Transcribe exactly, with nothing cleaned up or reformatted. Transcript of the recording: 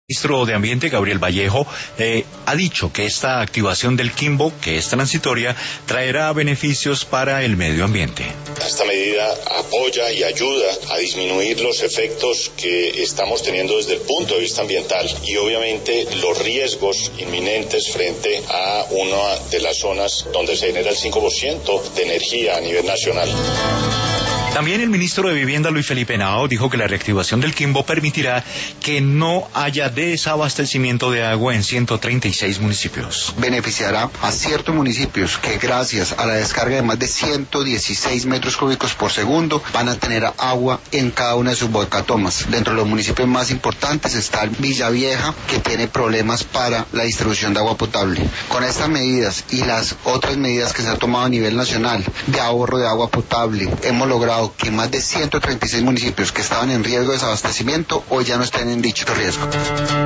ministro de Ambiente, Gabriel Vallejo, eh, ha dicho que esta activación del Quimbo, que es transitoria, traerá beneficios para el medio ambiente. Esta medida apoya y ayuda a disminuir los efectos que estamos teniendo desde el punto de vista ambiental y obviamente los riesgos inminentes frente a una de las zonas donde se genera el cinco por ciento de energía a nivel nacional. También el ministro de Vivienda, Luis Felipe Henao, dijo que la reactivación del Quimbo permitirá que no haya desabastecimiento de agua en ciento treinta y seis municipios. Beneficiará a ciertos municipios que gracias a la descarga de más de ciento dieciséis metros cúbicos por segundo van a tener agua en cada una de sus volcatomas. Dentro de los municipios más importantes está Villavieja, que tiene problemas para la distribución de agua potable. Con estas medidas y las otras medidas que se han tomado a nivel nacional de ahorro de agua potable, hemos logrado que más de ciento treinta y seis municipios que estaban en riesgo de desabastecimiento hoy ya no estén en dicho riesgo.